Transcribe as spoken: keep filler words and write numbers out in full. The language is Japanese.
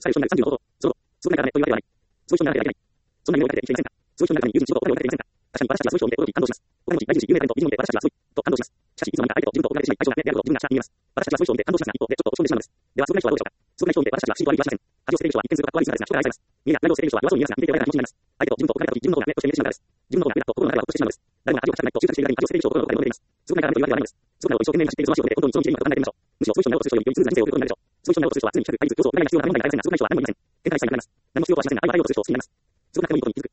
使える人になるさんじゅうの方法。その、すごくないからね、というわけではない。そういう人にならなければいけない。そんなに多くなって生きていませんか。そういう人になるために友人に仕事を行われていませんか。確かに私たちはそういう人を見て驚き感動します。お金持ち、大重視、有名なタレント、美人を見て私たちはそうい、と感動します。しかし、いつの間にか相手と自分と同じでしまい、相性がねであることを自分が知らに見えます。私たちはそういう人を見て感動しますが、一方でちょっと落ち込んでしまうのです。では、すごくない人はどうでしょうか。すごくない人を見て私たちは不思議とは言いはしません。恥を捨てる人は一見するとかっこ悪い姿ですが、人が愛されます。見えや何を捨てる人は弱そうに見えますが、見ていて穏やかな気持ちになります。相手と自分と比べたとき、自分の方がねとして見えてしまうからです。自分の方が上だと心の中ではほっとしてしまうのです。誰もが恥をかきたくないと執着している間に恥を捨てる人を心の中で求めています。すごくないからねというわけではないのです。すごくないことを一生懸命に走っているその足を見て本当にその道にいるのか考えてみましょう。むしろそういう人になろうとする人よりより通な人生を送ることになるでしょう。そういう人になろうとする人は常に比較、対立、競争、占いが必要な問題になりませんが、すごくない人は何もいません。変態さえになります。何も必要とはしませんが、相手を愛おうとする人はそうになります。すごく仲もいいことに気づく。